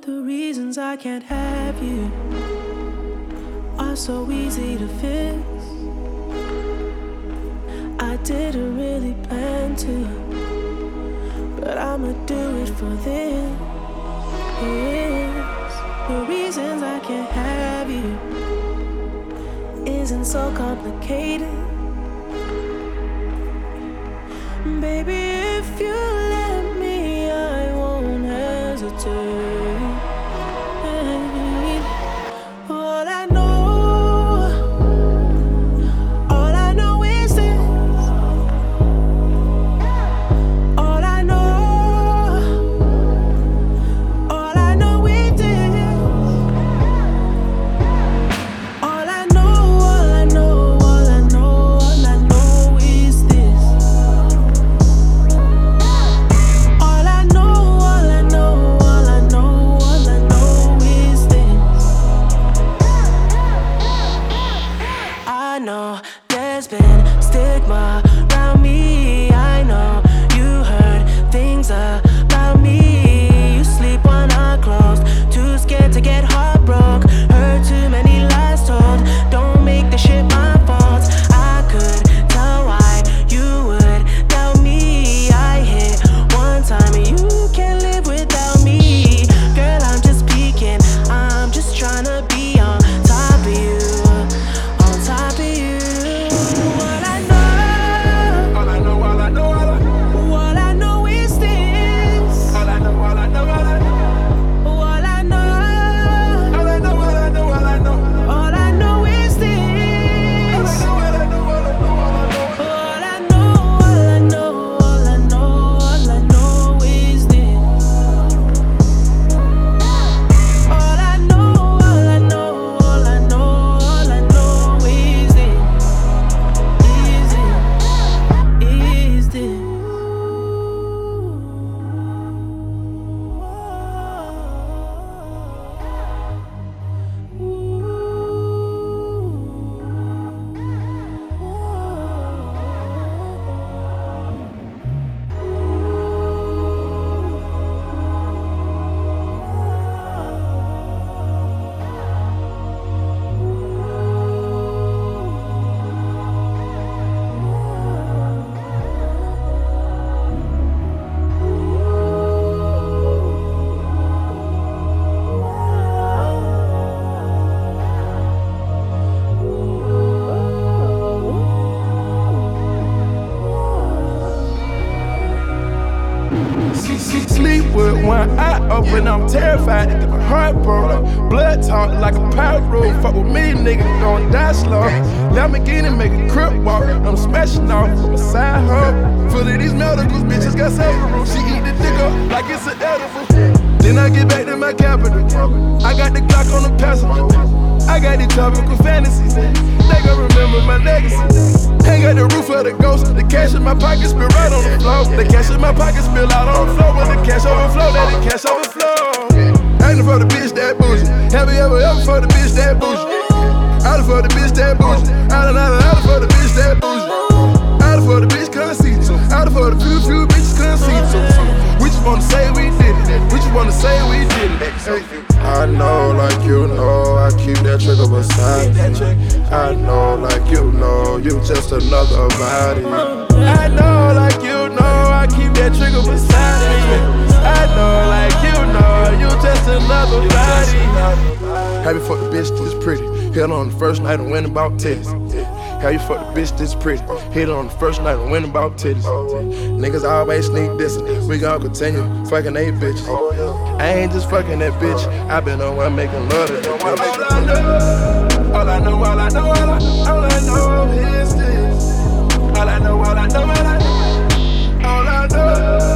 The reasons I can't have you are so easy to fix. I didn't really plan to, but I'ma do it for this. The reasons I can't have you isn't so complicated. Baby, if you let me, I won't hesitate. Sleep with one eye open, I'm terrified to get my heart broke. Blood talk like a pyro. Fuck with me, nigga, gon' die slow. Lamborghini make a crip walk. I'm smashing off from a side hoe. Full of these medicals, bitches got saved. She eat the dick up like it's an edible. Then I get back to my capital. I got the Glock on the passenger. I got these tropical fantasies. They gon' remember my legacy. Ain't got the roof of the ghost. The cash in my pocket spill right on the floor. The cash in my pocket spill out on the floor. When the cash overflow, let the cash overflow. I ain't for the bitch that bougie. Have you ever for the bitch that bougie? I done for the bitch that bougie. I done for the bitch that bougie. I done for the bitch conceit. I done for the few bitches conceit. We just wanna say we did it. We just wanna say we did it. Hey. I know like you know, I keep that trigger beside me. I know like you know, you just another body. I know like you know, I keep that trigger beside me. I know like you know, you just another body. Have you fucked a bitch this pretty? Hit on the first night and win about titties. Have you fucked a bitch this pretty? Hit on the first night and win about titties. Niggas always sneak dissing. We gon' continue fucking a bitch. I ain't just fucking that bitch. I been on one making love to that bitch. All I know is this. All I know, all I know.